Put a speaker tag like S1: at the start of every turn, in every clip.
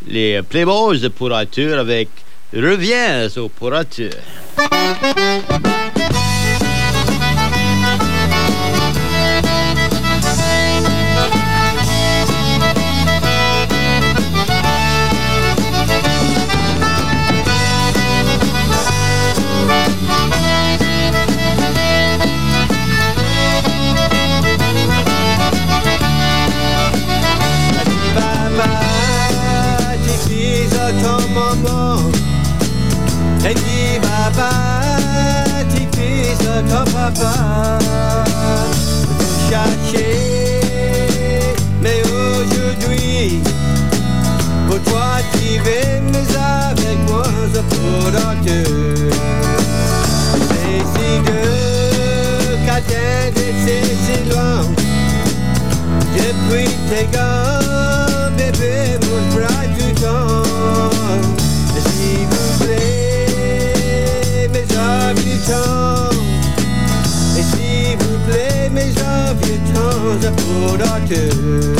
S1: les Playboys de Pour Arthur avec Reviens au Pour Arthur.
S2: Et dis papa, tes fils de ton papa, vous cherchez, mais aujourd'hui, pour toi tu viennes avec moi, je pourrais te. C'est si deux qu'atteint c'est loin, depuis tes gars, bébé, mon bras du temps, s'il vous plaît. Et s'il vous plaît, mes vieux temps pour Arthur.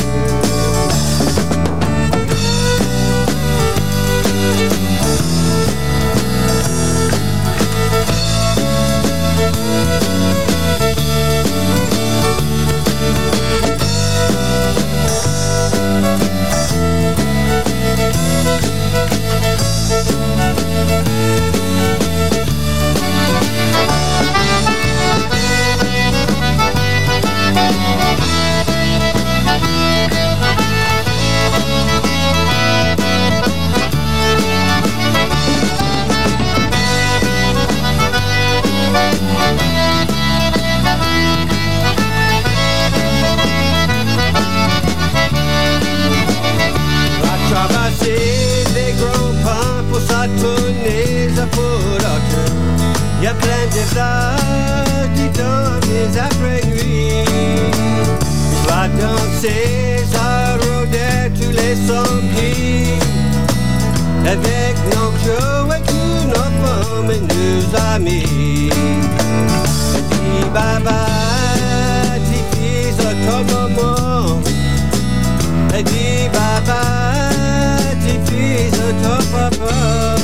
S2: Il y a plein de fleurs qui tombent après nuit. Je vais danser, ça rôder tous les samedis. Avec nos Joe et tous nos femmes et nos amis. Dis baba, dis fils à ton maman. Dis baba, dis fils à ton papa.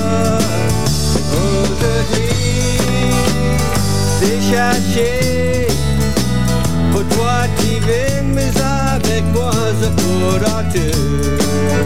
S2: Aujourd'hui, j'ai cherché pour toi tu veux, mais avec moi je pourrais te.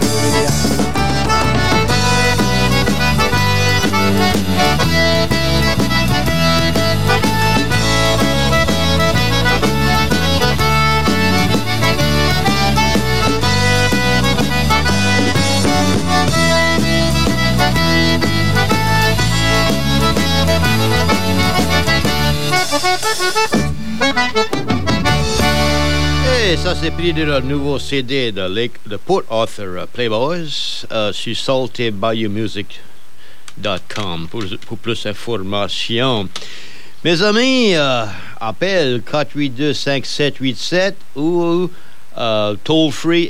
S1: Et ça, c'est pris de leur nouveau CD de Port Arthur Playboys sur saltybayoumusic.com pour plus d'informations. Mes amis, appelle 482-5787 ou toll free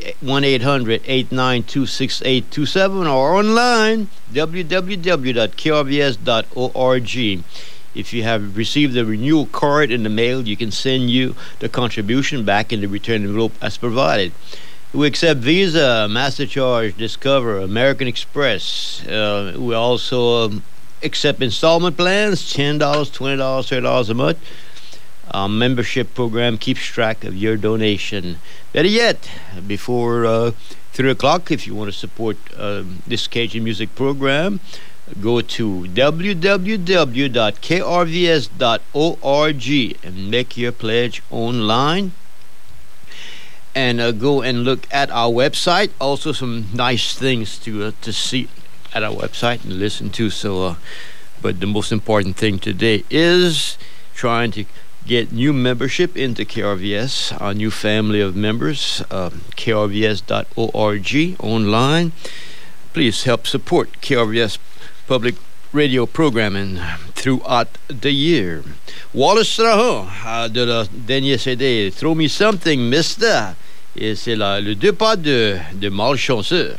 S1: 1-800-892-6827 or online www.krvs.org. If you have received a renewal card in the mail, you can send you the contribution back in the return envelope as provided. We accept Visa, MasterCard, Discover, American Express. We also accept installment plans, $10, $20, $30 a month. Our membership program keeps track of your donation. Better yet, before 3 o'clock, if you want to support this Cajun music program, go to www.krvs.org and make your pledge online. And go and look at our website. Also, some nice things to see at our website and listen to. So, but the most important thing today is trying to get new membership into KRVS, our new family of members. krvs.org online. Please help support KRVS public radio programming throughout the year. Wallace Strahan de la dernier CD Throw Me Something, Mister. Et c'est le 2 pas de Malchanceux.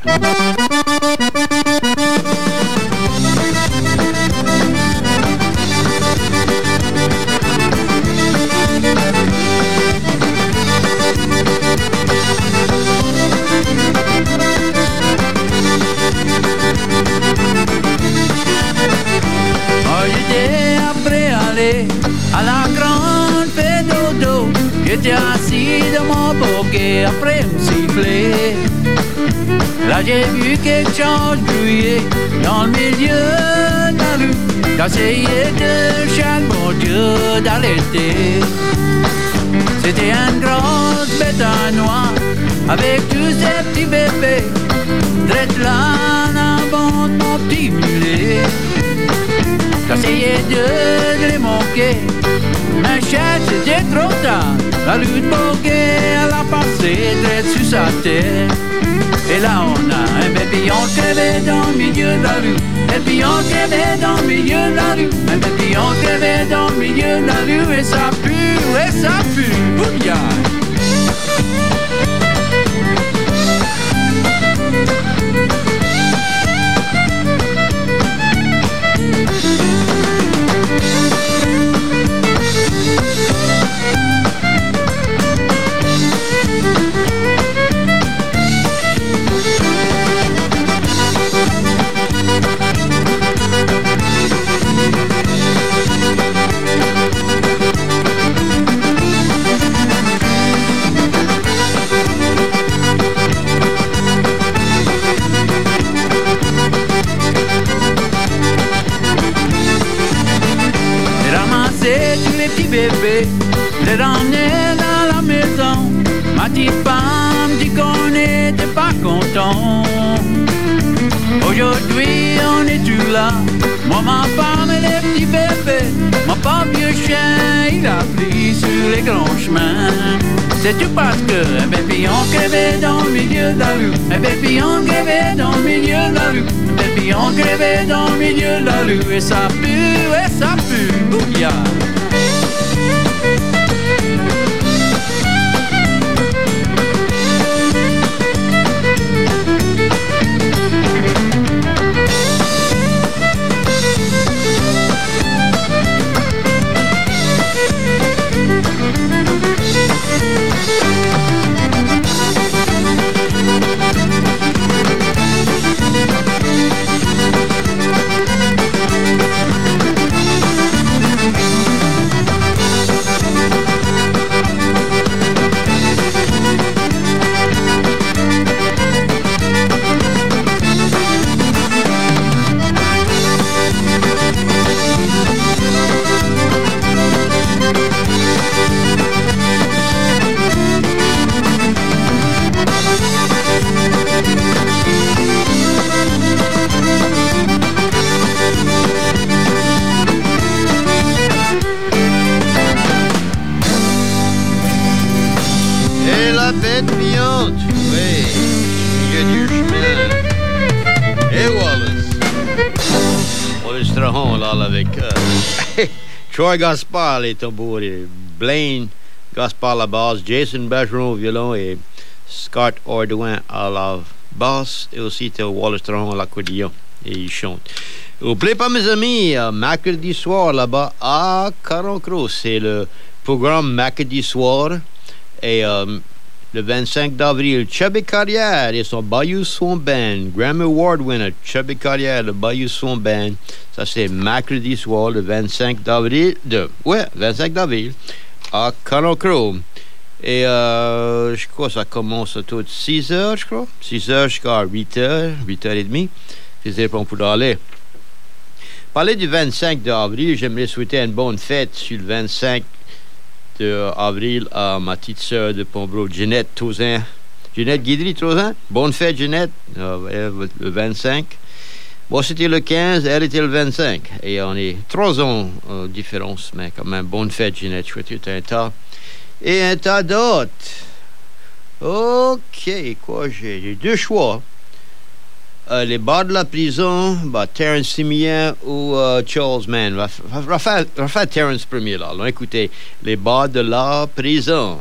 S3: J'étais assis dans mon bouquet après me siffler. Là j'ai vu quelque chose briller dans le milieu de la rue. J'essayais de chaque bon Dieu d'allaiter. C'était une grosse bête à noix avec tous ces petits bébés. Drette là en avant de mon petit mulet. J'essayais de les manquer, mais c'était trop tard. La rue de Bourget, elle a passé drette sur sa tête. Et là on a un bébillon crevé dans le milieu de la rue. Un bébillon crevé dans le milieu de la rue. Un bébillon crevé dans le milieu de la rue. Et ça pue, bouillard. Bébé, les ramener dans la maison. Ma petite femme dit qu'on n'était pas content. Aujourd'hui on est tous là. Moi, ma femme et les petits bébés. Mon pauvre vieux chien, il a pris sur les grands chemins. C'est tout parce que un bébillon crevé dans le milieu de la rue. Un bébillon crevé dans le milieu de la rue. Un bébillon crevé dans le milieu de la rue. Et ça pue, bouillard.
S1: Troy Gaspard les tambours, et Blaine Gaspard à la basse, Jason Bergeron au violon et Scott Ordouin à la basse, et aussi Wallace Trahan à l'accordéon, et il chante. N'oubliez pas mes amis, mercredi soir là-bas à Carencro, c'est le programme mercredi soir, et le 25 d'avril, Chubby Carrière et son Bayou Swamp Band, Grammy Award winner, Chubby Carrière, le Bayou Swamp Band. Ça, c'est mercredi soir, le 25 d'avril, 25 d'avril, à Carencro. Et je crois que ça commence autour de 6 heures, je crois. 6 heures jusqu'à 8 heures, 8 heures et demie. C'est bon pour aller. Parler du 25 d'avril, j'aimerais souhaiter une bonne fête sur le 25 avril à ma petite sœur de Pombro, Jeannette Tauzin. Jeannette Guidry-Tauzin. Bonne fête, Jeannette. Le 25. Moi, c'était le 15, elle était le 25. Et on est 3 ans de différence, mais quand même, bonne fête, Jeannette. Je souhaite un tas. Et un tas d'autres. OK, quoi j'ai? J'ai 2 choix. Les bars de la prison, Terence Simeon ou Charles Mann. On va faire Terence premier, là. Alors, écoutez, les bars de la prison.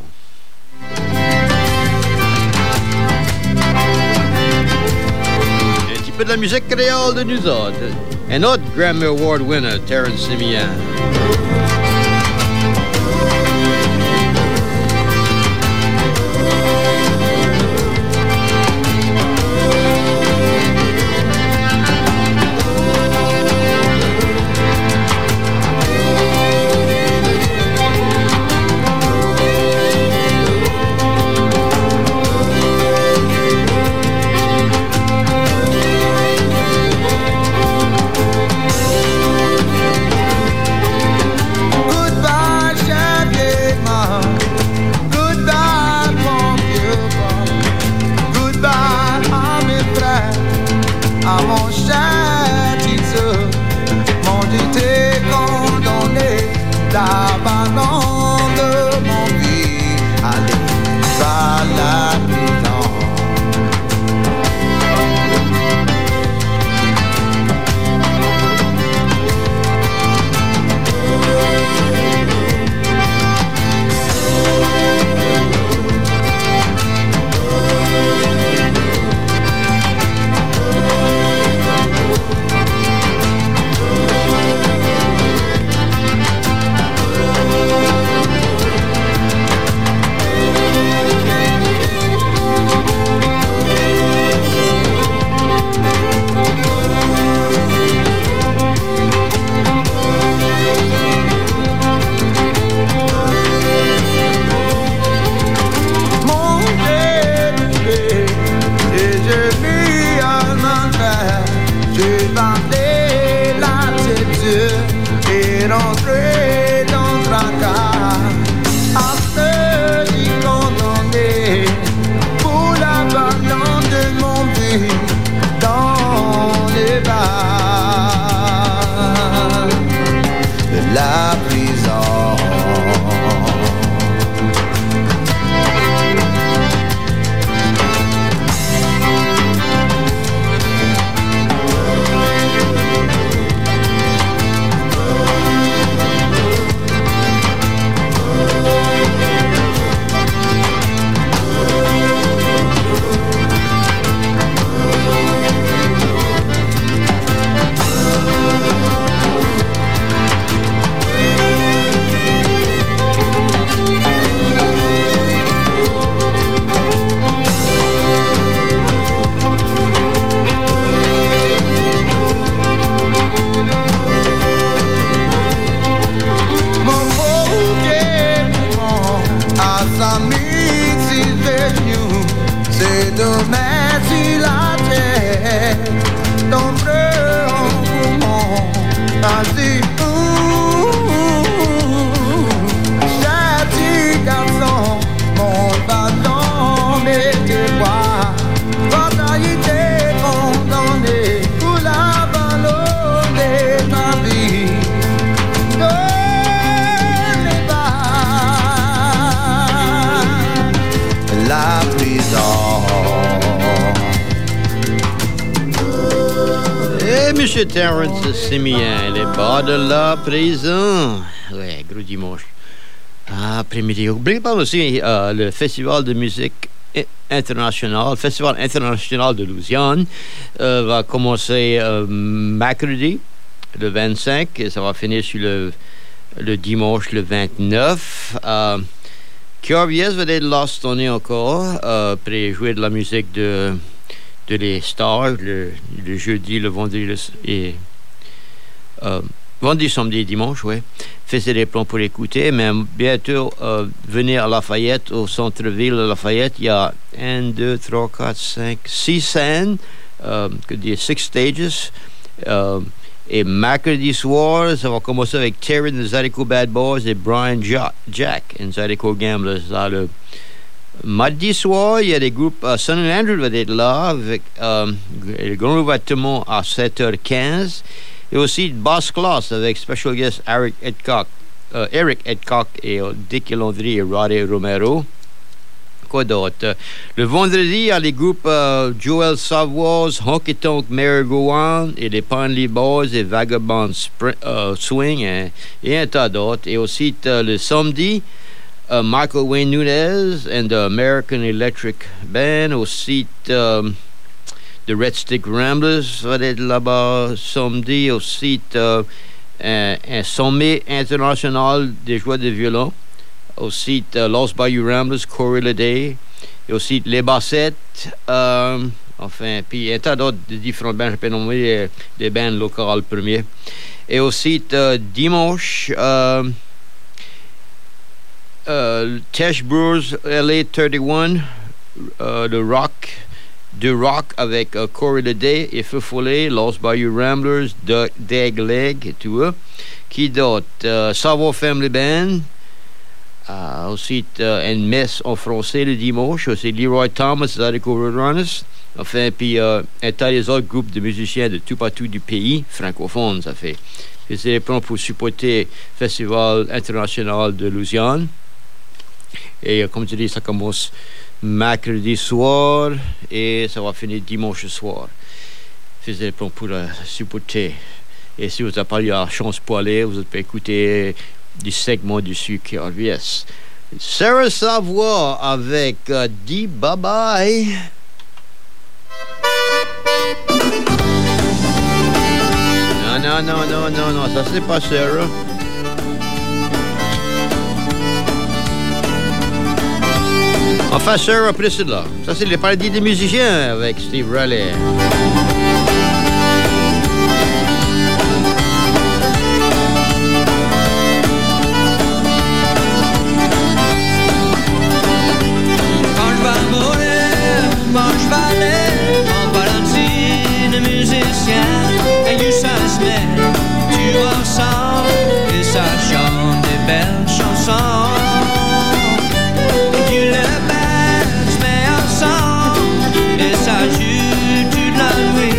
S1: Un petit peu de la musique créole de nous autres. Un autre Grammy Award winner, Terence Simeon.
S4: à mon châtisseur. Mon Dieu t'est condamné, l'abandon de mon vie, allez, va la prison.
S1: Monsieur Terrence Simien, les bas de la prison. Ouais, gros dimanche. Après-midi. N'oubliez pas aussi le Festival de musique international, le Festival international de Louisiane va commencer mercredi, le 25, et ça va finir sur le dimanche, le 29. KRVS va être là cette année encore, pour jouer de la musique de les stars, le jeudi, le vendredi vendredi, samedi et dimanche, ouais. Faites des plans pour l'écouter, mais bientôt, venez à Lafayette, au centre-ville de Lafayette. Il y a 1, 2, 3, 4, 5, 6 scènes, que dit 6 stages. Et mercredi soir, ça va commencer avec Terry and the Zydeco Bad Boys et Brian Jack and Zydeco Gamblers. Là, le mardi soir, il y a des groupes. Sun and Andrew va être là avec le grand ouvertement à 7h15. Et aussi Bass Class avec special guest Eric Edcock et Dick Landry et Roddy Romero. Quoi d'autre? Le vendredi, il y a les groupes Joel Savoie, Honky Tonk Merry Go On et les Ponley Boys et Vagabond Swing et un tas d'autres. Et aussi le samedi, Michael Wayne Nunez and the American Electric Band. Aussi The Red Stick Ramblers va être là-bas samedi. Aussi un sommet international des joueurs de violon. Aussi Lost Bayou Ramblers, Corey Day. Et aussi les Bassettes. Enfin, puis un tas d'autres de différentes bandes. Je peux nommer des bandes locales premiers. Et aussi dimanche, Tesh Brewers LA 31, de rock avec Corey Day et Feu Follet, Lost Bayou Ramblers, Dag Leg et tout. Qui d'autre? Savoie Family Band. Aussi une messe en français le dimanche. Aussi Leroy Thomas, Zydeco Roadrunners. Enfin, puis un tas des autres groupes de musiciens de tout partout du pays, francophones, ça fait. Ils étaient prêts pour supporter le Festival international de Lausanne. Et comme tu dis, ça commence mercredi soir et ça va finir dimanche soir. Ils étaient prêts pour supporter. Et si vous n'avez pas eu la chance pour aller, vous pouvez écouter du segment dessus qui revient. Sarah Savoie avec Dis Bye Bye. Non, ça c'est pas Sarah. Enfin, Sarah, après c'est là. Ça c'est les paradis des musiciens avec Steve Riley.
S5: Je vais aller en Valentine, musicien, et du Saint-Smith, tu ensemble, et ça chante des belles chansons. Et tu le belles, mais ensemble, et ça joue toute la nuit.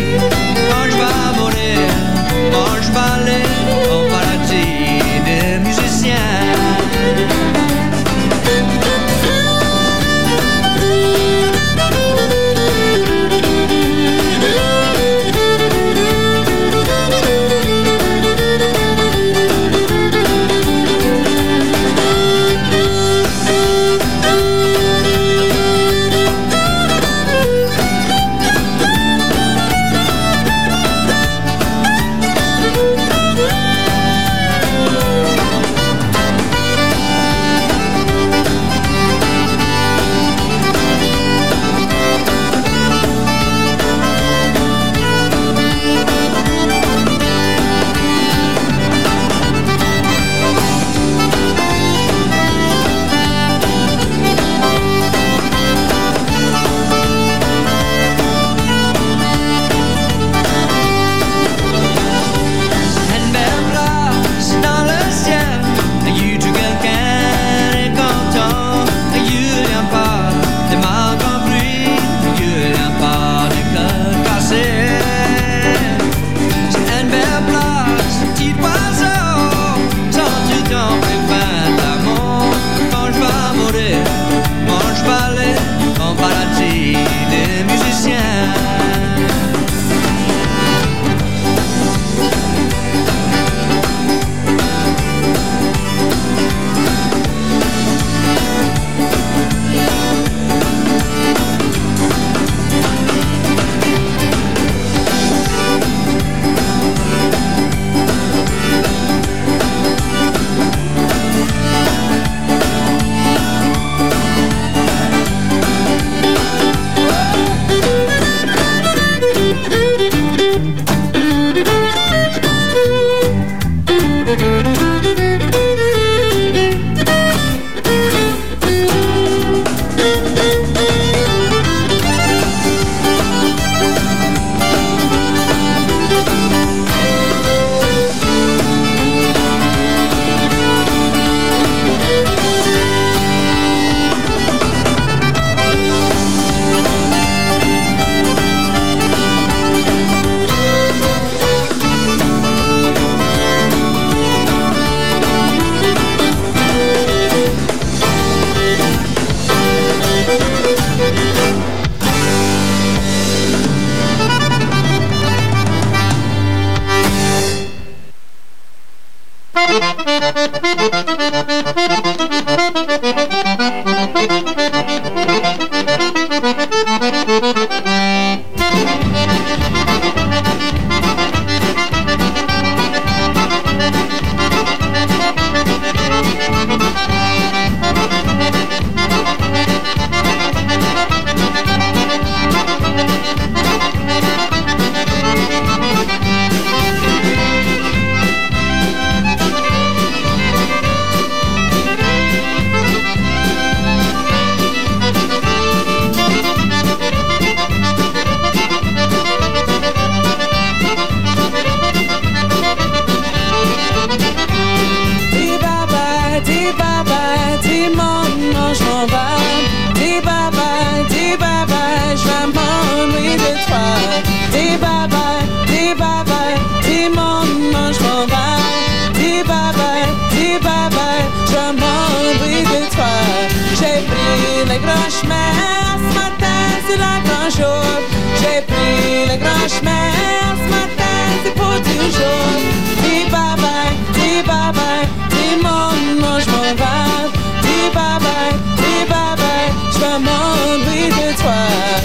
S6: le grand chemin, ce matin c'est la grand jour. J'ai pris le grand chemin, ce matin c'est pour toujours. Dis bye bye, dis maman, je m'en vais. Dis bye bye, je vais m'ennuyer de toi.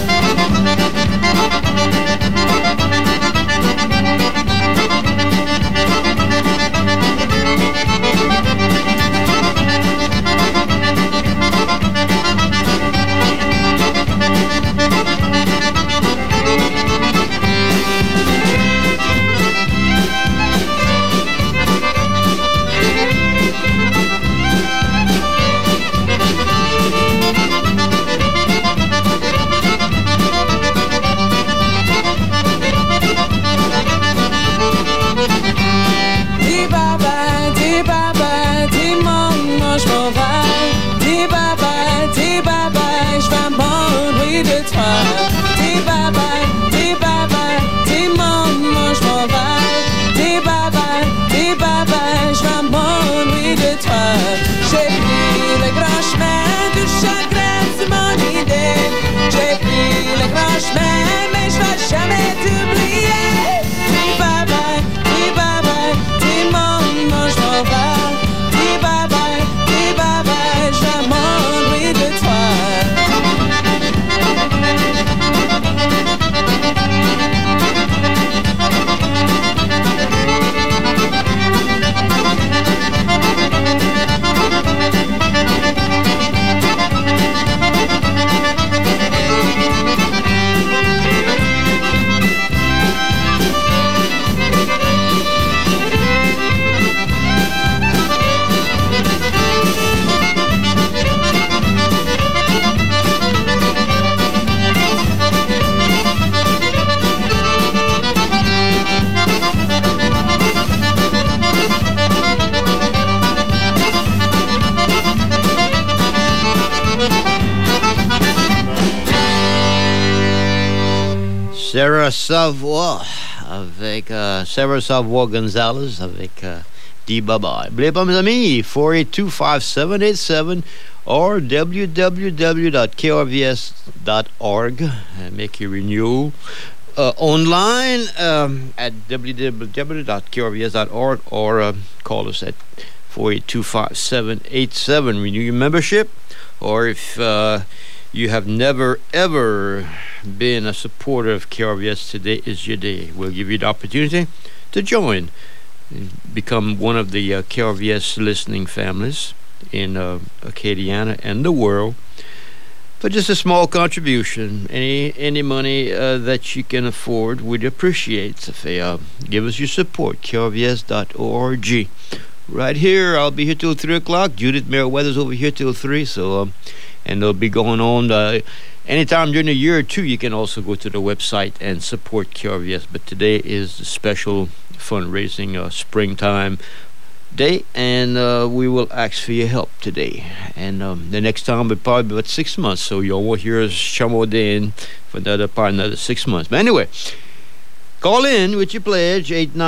S1: Sarah Savoie avec Sarah Savoie Gonzalez avec Dis Bye Bye. N'oubliez pas, mes amis, 482-5787 or www.krvs.org. Make your renewal online at www.krvs.org or call us at 482-5787. Renew your membership, or if you have never ever been a supporter of KRVS, today is your day. We'll give you the opportunity to join, become one of the KRVS listening families in Acadiana and the world for just a small contribution. Any money that you can afford, we'd appreciate if you give us your support. KRVS.org. Right here, I'll be here till 3 o'clock. Judith Merriweather's over here till 3, so and they'll be going on anytime during the year or two. You can also go to the website and support KRVS. But today is the special fundraising springtime day, and we will ask for your help today. And the next time will probably be about 6 months, so you won't hear us Chamodain for another 6 months. But anyway, call in with your pledge,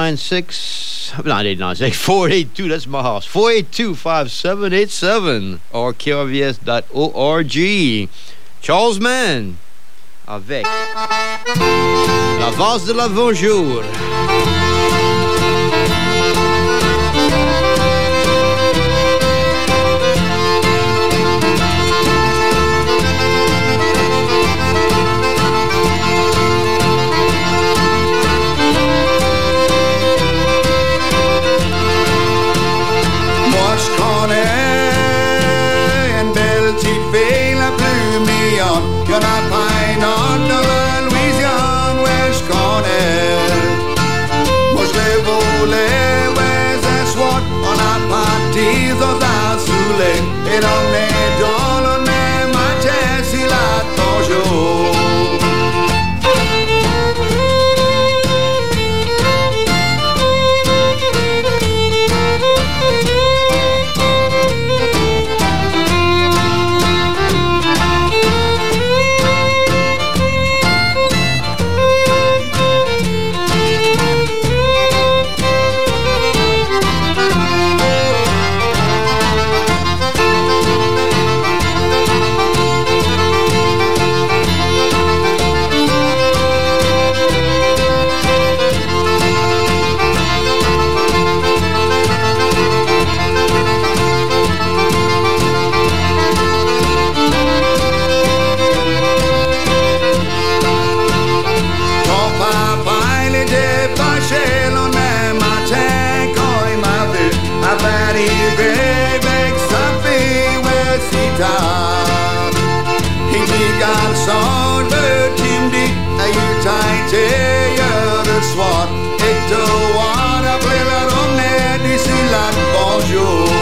S1: 482, that's my house, 482-5787 or krvs.org. Charles Mann avec la valse de l'avant-jour.
S4: Et on est dans le même matin, c'est là toujours. säger ett svar. Inte vara blir om när de silar bonjour.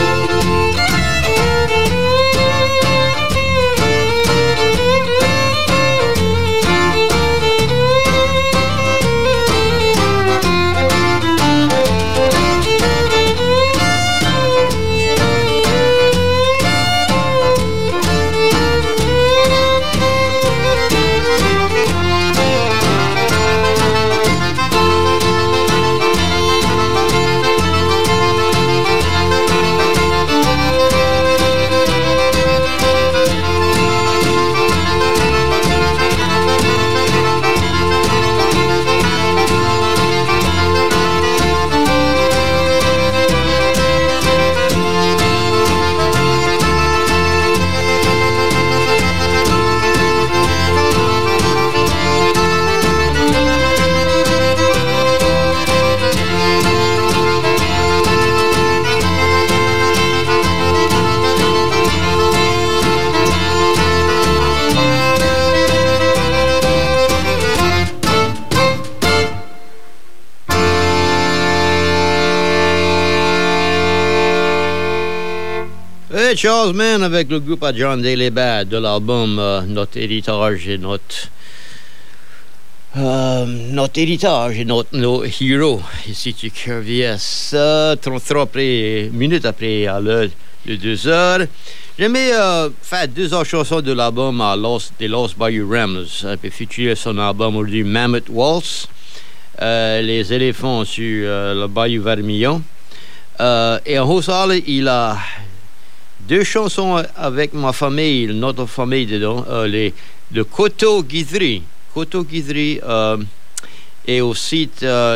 S1: Charles Mann avec le groupe à John Daly Bad de l'album Notre héritage et notre héritage et nos héros ici du KVS 33 minutes après à l'heure de 2 heures. J'aimais faire 2 autres chansons de l'album des Lost Bayou Ramblers et featurer son album aujourd'hui Mammoth Waltz, les éléphants sur le Bayou Vermillon, et en Haute-Salle il a 2 chansons avec ma famille, notre famille dedans, le Coteau Guidry, et aussi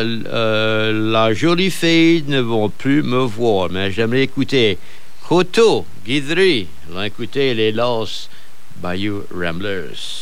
S1: La jolie fille ne vont plus me voir, mais j'aimerais écouter Coteau Guidry, écouter les Lost Bayou Ramblers.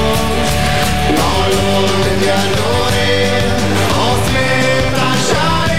S4: Shine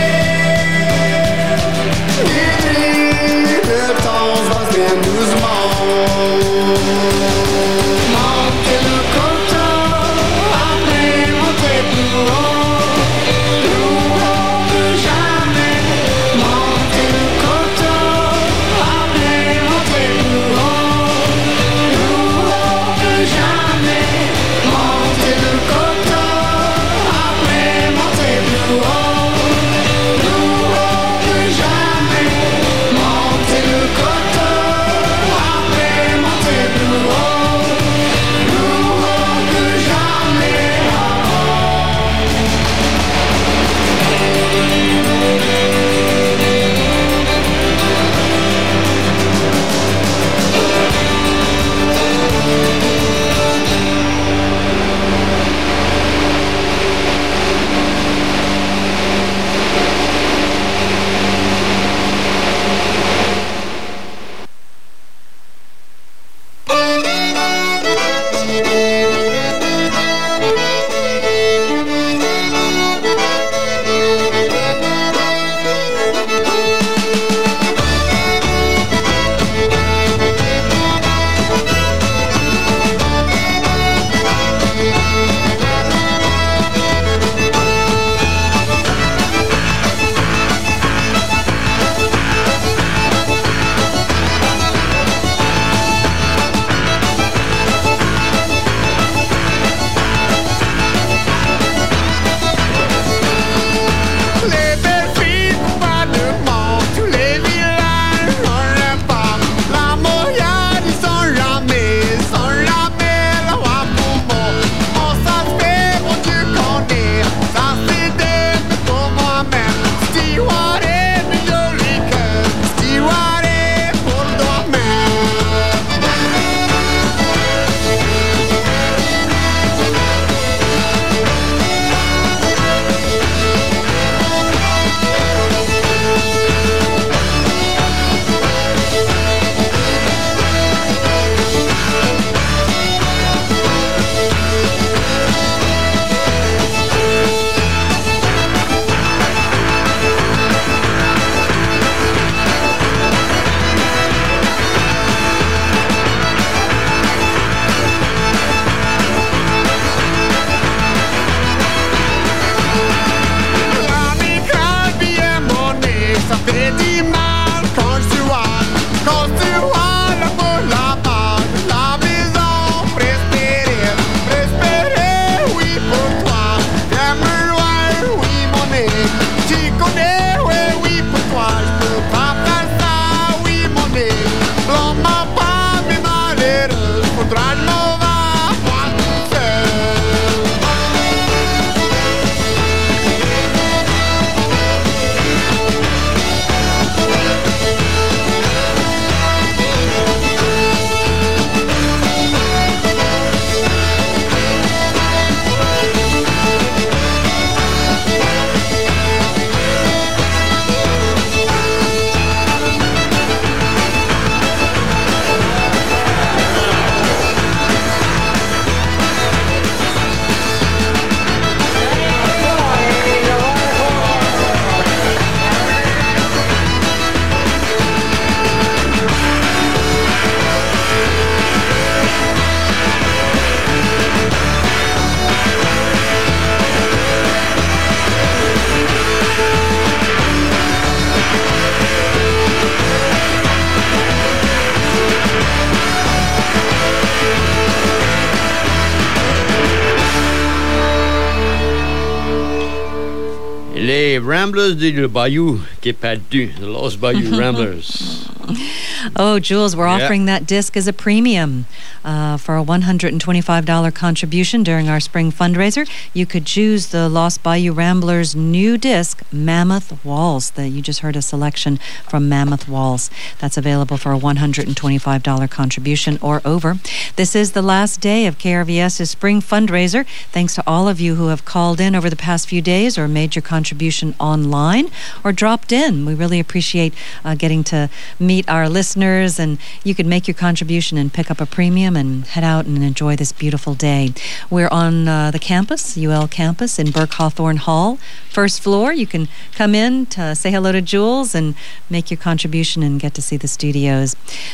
S1: Les Ramblers du Bayou qui est perdu. The Lost Bayou Ramblers.
S7: Oh, Jules, we're offering that disc as a premium for a $125 contribution during our spring fundraiser. You could choose the Lost Bayou Ramblers' new disc, Mammoth Waltz. You just heard a selection from Mammoth Waltz. That's available for a $125 contribution or over. This is the last day of KRVS's spring fundraiser. Thanks to all of you who have called in over the past few days or made your contribution online or dropped in. We really appreciate getting to meet our listeners, and you can make your contribution and pick up a premium and head out and enjoy this beautiful day. We're on the campus, UL campus in Burke Hawthorne Hall, first floor. You can come in to say hello to Jules and make your contribution and get to see the studios.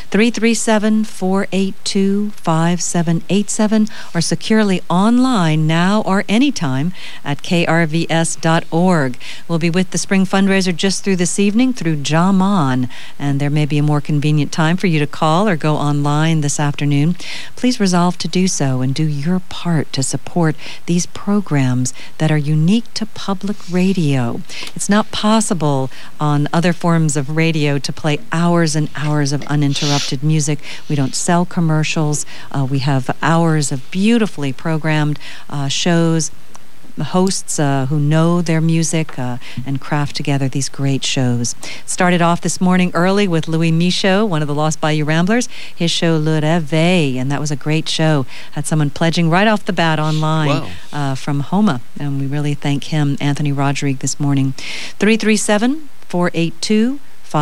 S7: 337-482-5787 or securely online now or anytime at krvs.org. We'll be with the spring fundraiser just through this evening through Jaman, and there may be a more convenient time for you to call or go online this afternoon. Please resolve to do so and do your part to support these programs that are unique to public radio. It's not possible on other forms of radio to play hours and hours of uninterrupted music. We don't sell commercials. We have hours of beautifully programmed shows, hosts who know their music and craft together these great shows. Started off this morning early with Louis Michaud, one of the Lost Bayou Ramblers, his show Le Réveil, and that was a great show. Had someone pledging right off the bat online from Homa, and we really thank him, Anthony Rodrigue, this morning. 337-482-5787,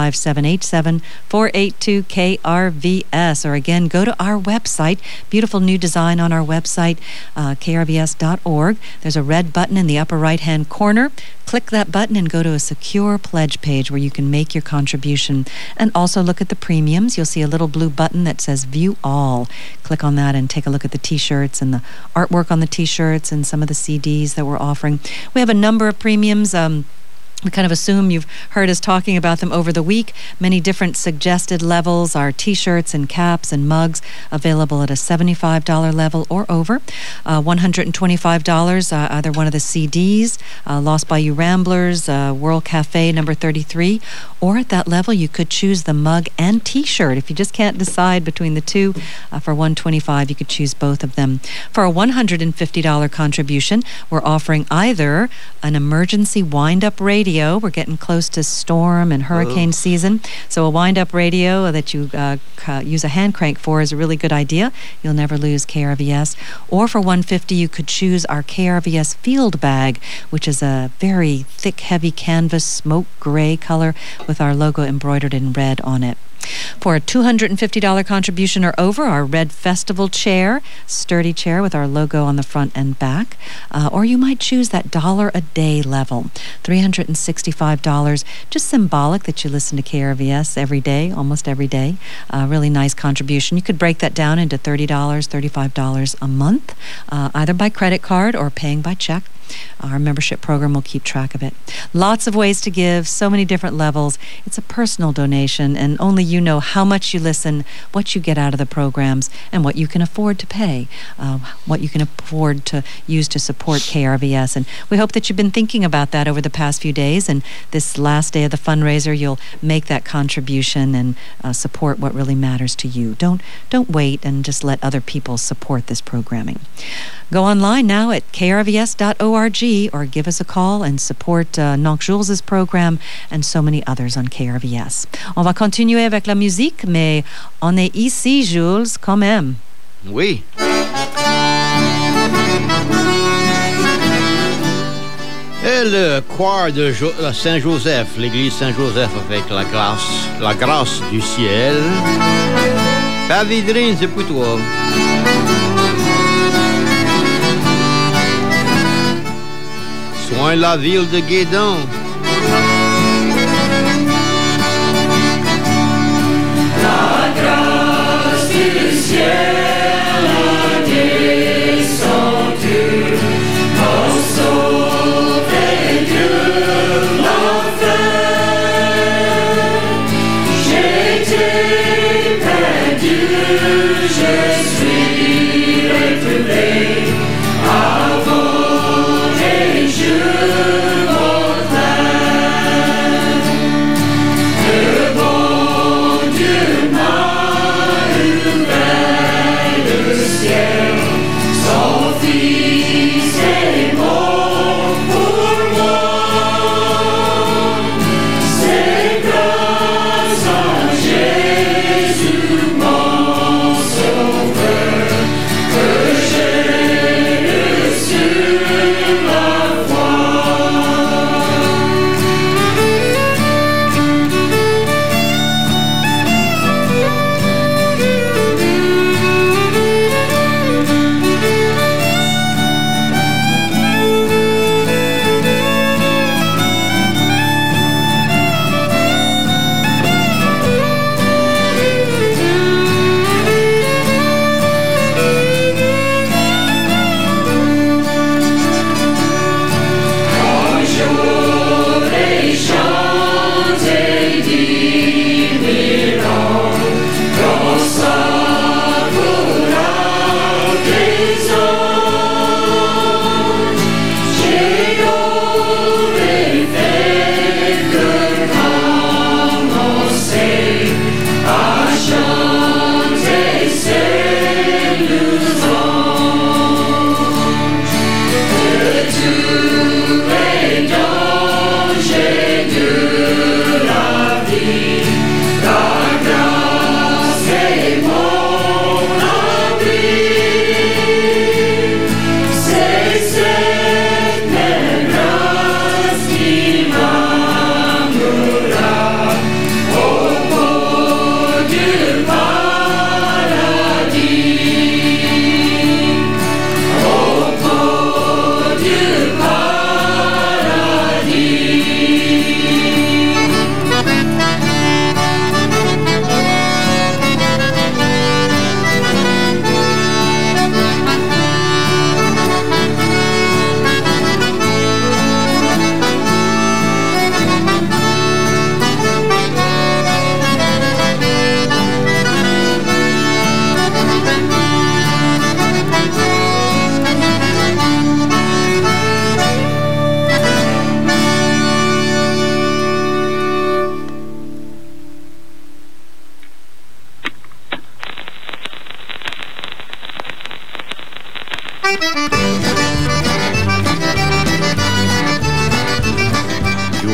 S7: 482-KRVS, or again, go to our website. Beautiful new design on our website, krvs.org. There's a red button in the upper right-hand corner. Click that button and go to a secure pledge page where you can make your contribution and also look at the premiums. You'll see a little blue button that says View All. Click on that and take a look at the T-shirts and the artwork on the T-shirts and some of the CDs that we're offering. We have a number of premiums. We kind of assume you've heard us talking about them over the week. Many different suggested levels are T-shirts and caps and mugs available at a $75 level or over. $125, either one of the CDs, Lost Bayou Ramblers, World Cafe number 33, or at that level you could choose the mug and T-shirt. If you just can't decide between the two, for $125 you could choose both of them. For a $150 contribution, we're offering either an emergency wind-up radio. We're getting close to storm and hurricane season, so a wind-up radio that you use a hand crank for is a really good idea. You'll never lose KRVS. Or for $150, you could choose our KRVS field bag, which is a very thick, heavy canvas, smoke gray color with our logo embroidered in red on it. For a $250 contribution or over, our Red Festival chair, sturdy chair with our logo on the front and back. Or you might choose that $1 a day level, $365, just symbolic that you listen to KRVS every day, almost every day. Really nice contribution. You could break that down into $30, $35 a month, either by credit card or paying by check. Our membership program will keep track of it. Lots of ways to give, so many different levels. It's a personal donation, and only you know how much you listen, what you get out of the programs, and what you can afford to pay, what you can afford to use to support KRVS. And we hope that you've been thinking about that over the past few days, and this last day of the fundraiser, you'll make that contribution and support what really matters to you. Don't wait and just let other people support this programming. Go online now at krvs.org or give us a call and support Nonc Jules' program and so many others on KRVS. On va continuer avec la musique, mais on est ici, Jules, quand même.
S1: Oui. Et le choir de Saint-Joseph, l'église Saint-Joseph avec la grâce du ciel. Pavidrine, c'est pour toi. Soin la ville de Guédon.
S5: La grâce du ciel a descendu, pour sauver de l'enfer. J'étais perdu, je suis retrouvé. Avant et je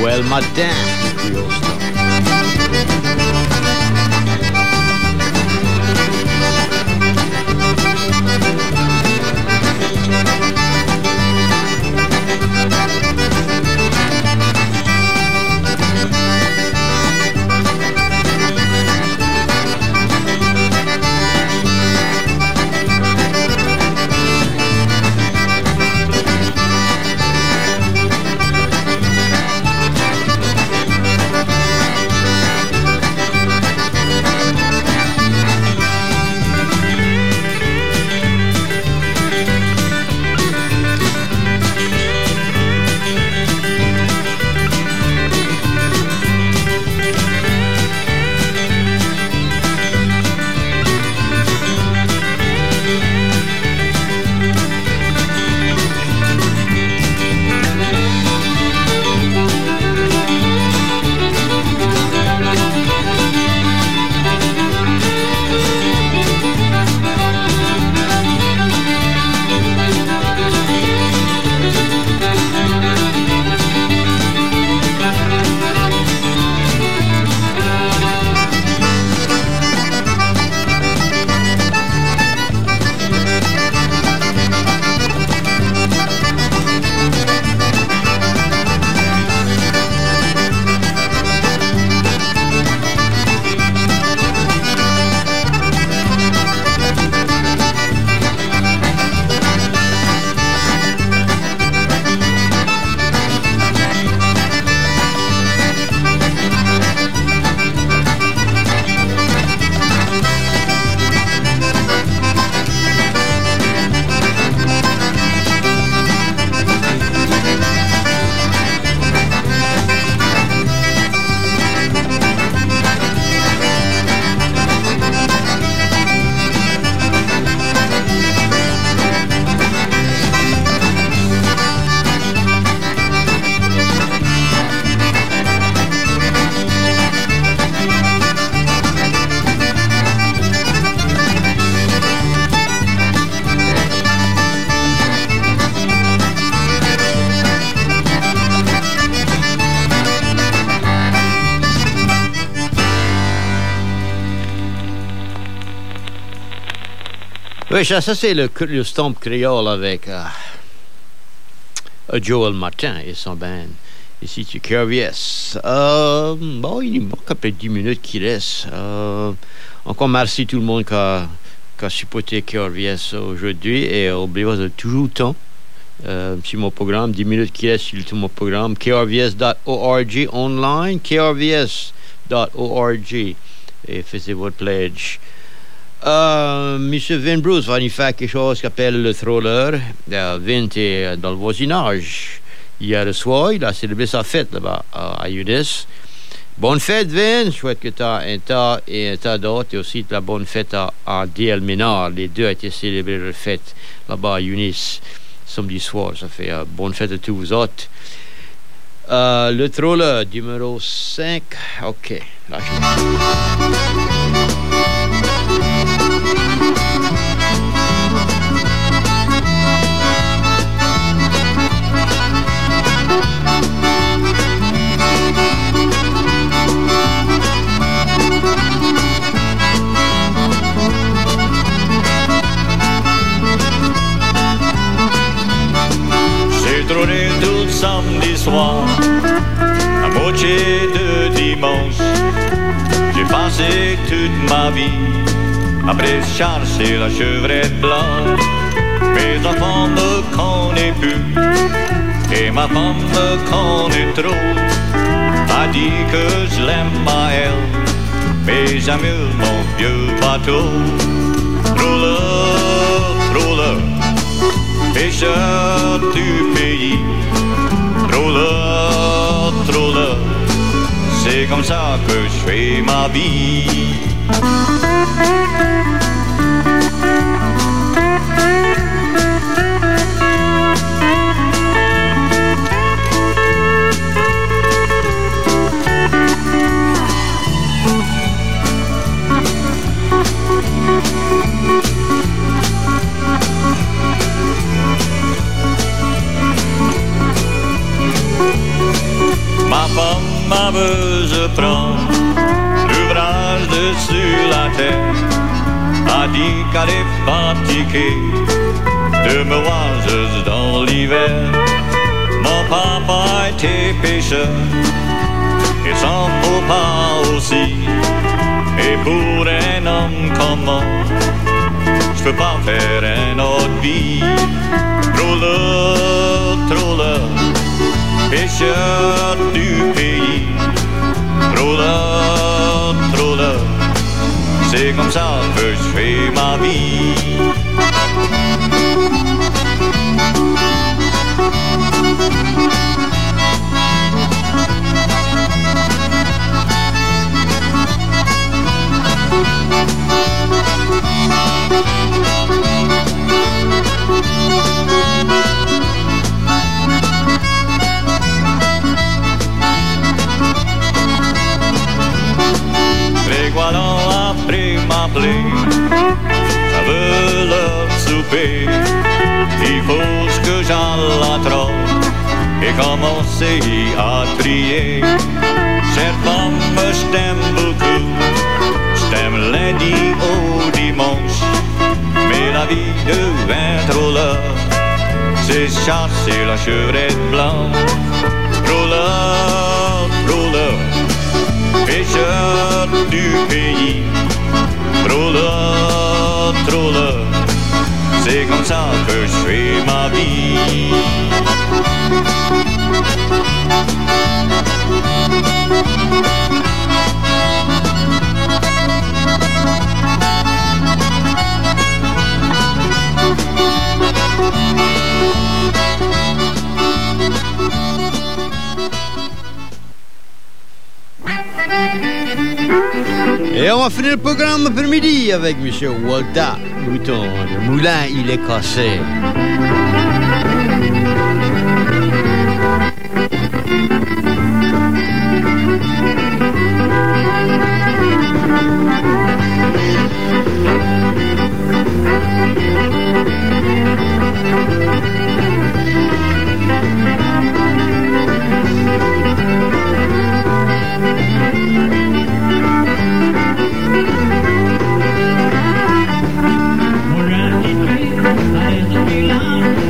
S1: Joël Martin, Creole Stomp. Oui, ça c'est le stomp créole avec Joël Martin et son band. Ici, tu KRVS. Bon, il manque à peu près 10 minutes qui restent. Encore merci tout le monde qui a supporté KRVS aujourd'hui. Et oubliez pas, toujours le temps. Sur mon programme, 10 minutes qui restent sur mon programme. krvs.org online, krvs.org. Et faites votre pledge. Monsieur Vin Bruce va nous faire quelque chose qu'il appelle le Troller. Vin est dans le voisinage. Hier soir, il a célébré sa fête là-bas à Udis. Bonne fête, Vin. Je souhaite que tu as un tas et un tas d'autres. Et aussi la bonne fête à D.L. Ménard. Les deux ont été célébrés leur fête là-bas à Unis samedi soir. Ça fait bonne fête à tous vous autres. Le Troller, numéro 5. OK. Lâche-moi.
S8: Trôner tout le samedi soir, à moitié de dimanche. J'ai passé toute ma vie après chercher la chevrette blanche. Mes enfants me connaissent plus et ma femme me connaît trop. A dit que je l'aime à elle, mais j'amuse mon vieux bateau. Rouleur, rouleur, pêcheur du pays, trolleur, trolleur, c'est comme ça que je fais ma vie. Ma Ma femme a besoin de prendre l'ouvrage dessus la tête. A dit qu'elle est fatiguée de me voir juste dans l'hiver. Mon papa était pêcheur, et s'en faut pas aussi. Et pour un homme comme moi, je peux pas faire une autre vie. Trolleur, pêcheur du pays. Trolleur, c'est comme ça que je fais ma vie. Les Wallons après m'appeler, ça veut leur souper. Il faut que j'aille la trotte et commencer à trier. Chère femme, je t'aime beaucoup, je t'aime lundi au dimanche. Mais la vie devient trop l'heure, c'est chasser la chevrette blanche. Trolleur, pêcheur du pays. Trolleur, c'est comme ça que je fais ma vie.
S1: Et on va finir le programme après-midi avec M. Walter Mouton. Le moulin, il est cassé.
S9: Moulin, il fait,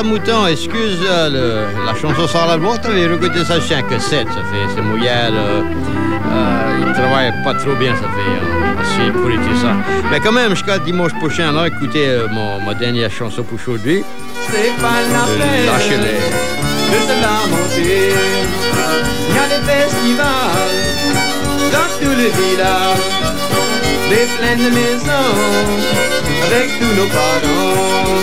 S1: Mouton, excuse la chanson sur la boîte, t'avais recruté ça chez un cassette, ça fait, c'est mouillard, il travaille pas trop bien, ça fait, aussi pour écouter ça. Mais quand même, jusqu'à dimanche prochain, on a écouté ma dernière chanson pour aujourd'hui.
S2: C'est pas la peine
S1: Lâchez-les.
S2: de se lamenter. Il y a des festivals dans tout le village, des pleines maisons avec tous nos parents.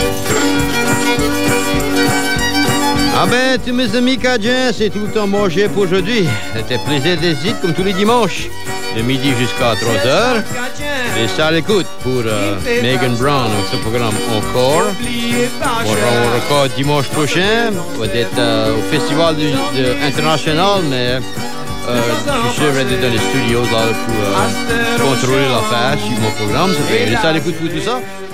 S1: Ah ben, tous mes amis cadiens, c'est tout le temps mangé pour aujourd'hui. C'était plaisir des hits comme tous les dimanches, de midi jusqu'à 3h. Et ça à l'écoute pour Megan Brown avec ce programme Encore. On record dimanche prochain, peut-être au Festival international, mais je suis sûr d'être dans les studios là, pour contrôler l'affaire sur mon programme. Ça fait ça à l'écoute pour tout ça.